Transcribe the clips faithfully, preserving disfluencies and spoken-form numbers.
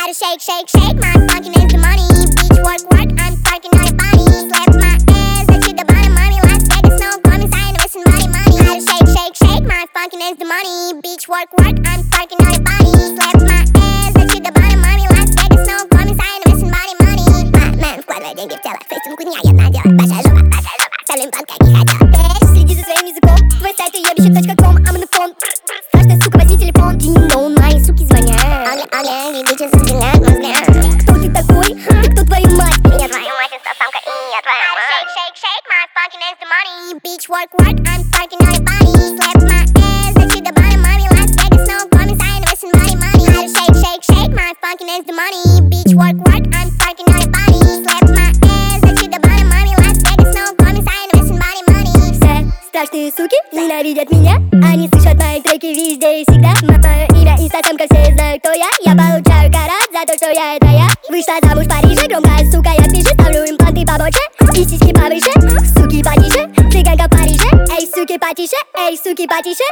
How to shake, shake, shake my funkin' is the money. Beach work, work, I'm twerking on your body. Slap my ass, I get the bottom money. Las Vegas, no promise, I ain't missing money, money. How to shake, shake, shake my funkin' is the money. Beach work, work, I'm twerking on your body. Slap my ass, I get the bottom money. Las Vegas, no promise, I ain't missing money, money. Мэн вкладывает деньги в тело, фейсом куняет на дело. Большая жопа, большая жопа, солим панкейки хотела. Эй, следи за своим языком, твой сайт уебище точка ком, I'm on the phone. Каждая сука, возьми телефон. Динь-дон, мои суки звонят. Огля, огля, и бичи соединят мозги. Кто ты такой? Ты кто, твою мать? Я твою мать, инстасамка, и я твоя мать. Shake, shake, shake, my fucking is the money. Beach work, work, I'm twerking on your body. Slap my ass, I get the bottom money. Las Vegas, no promise, I ain't missing money, money. How to shake, shake, shake, my fucking is the money. Beach work, work, I'm twerking on your body. Slap my ass, I get the bottom money. Las Vegas, no promise, I ain't missing money, money. Все страшные суки ненавидят меня. Они слышат мои треки везде и всегда. Мое имя инстасамка, все знают, кто я. Я получаю карат за то, что я это я. Вышла замуж в Париже, громкая сука, я пишу. Ставлю импланты побольше и сиськи повыше. Суки потише, цыганка в Париже. Эй, суки потише, эй, суки потише.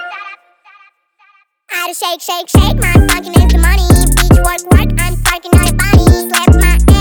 How to shake, shake, shake, my fucking is the money. Beach work, work, I'm twerking on your body. Slap my ass.